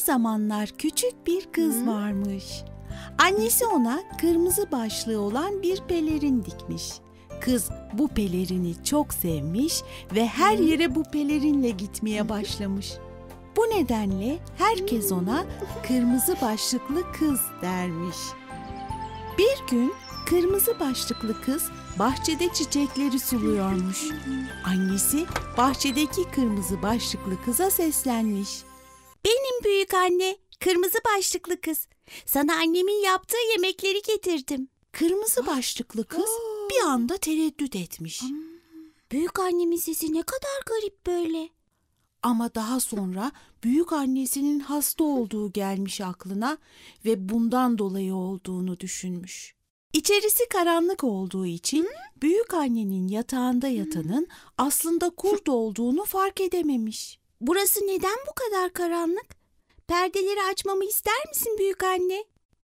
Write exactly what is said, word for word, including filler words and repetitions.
zamanlar küçük bir kız varmış. Annesi ona kırmızı başlığı olan bir pelerin dikmiş. Kız bu pelerini çok sevmiş ve her yere bu pelerinle gitmeye başlamış. Bu nedenle herkes ona kırmızı başlıklı kız dermiş. Bir gün kırmızı başlıklı kız bahçede çiçekleri suluyormuş. Annesi bahçedeki kırmızı başlıklı kıza seslenmiş. Benim büyük anne, kırmızı başlıklı kız. Sana annemin yaptığı yemekleri getirdim. Kırmızı başlıklı kız bir anda tereddüt etmiş. Büyük annemin sesi ne kadar garip böyle. Ama daha sonra büyük annesinin hasta olduğu gelmiş aklına ve bundan dolayı olduğunu düşünmüş. İçerisi karanlık olduğu için büyük annenin yatağında yatanın aslında kurt olduğunu fark edememiş. Burası neden bu kadar karanlık? Perdeleri açmamı ister misin büyük anne?